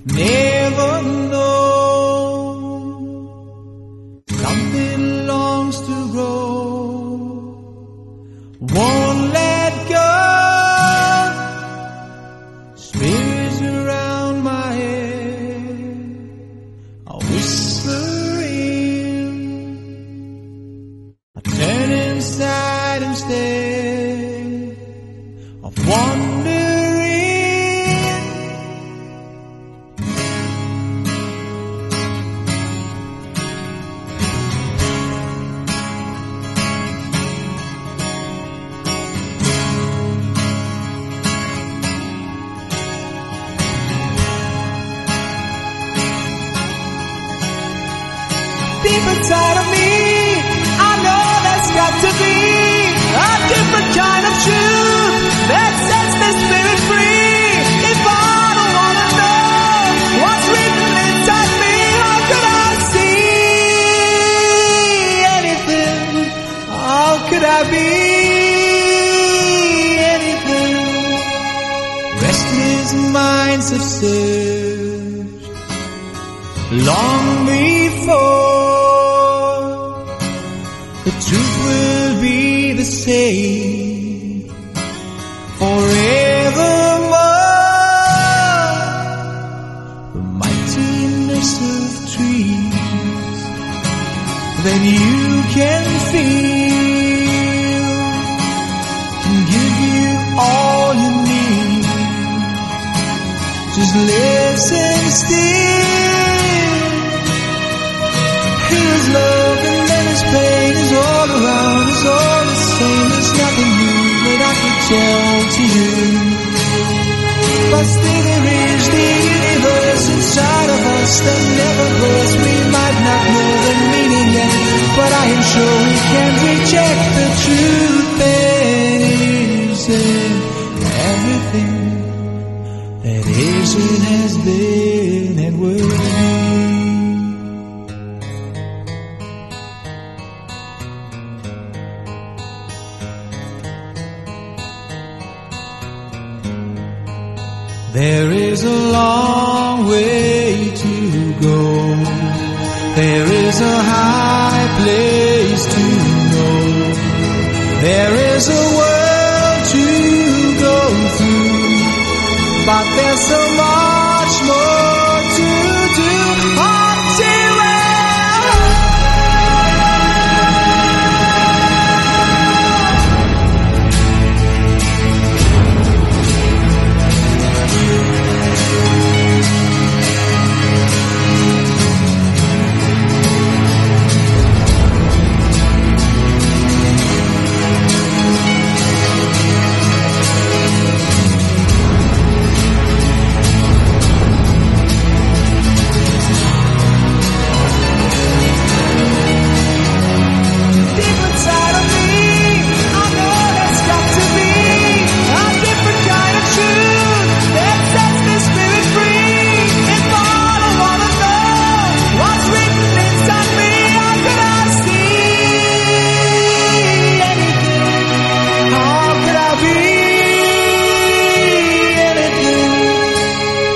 Never known something longs to grow, won't let go. Spirits around my head are whispering. I turn inside instead of wandering. Deep inside of me, I know there's got to be a different kind of truth that sets the spirit free. If I don't wanna know what's written inside me, how could I see anything? How could I be anything? Restless minds have searched long before. The truth will be the same forevermore. The mightiness of trees that you can feel can give you all you need. Just listen still. Here's love and then his pain is all around, it's all the same. There's nothing new that I could tell to you. But still there is the universe inside of us that never bursts. We might not know the meaning yet, but I am sure we can reject the truth. That isn't everything that isn't has been and will be. There is a long way to go. There is a high place to know. There is a world to go through, but there's so much more to do until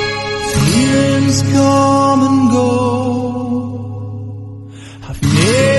come and go. I've never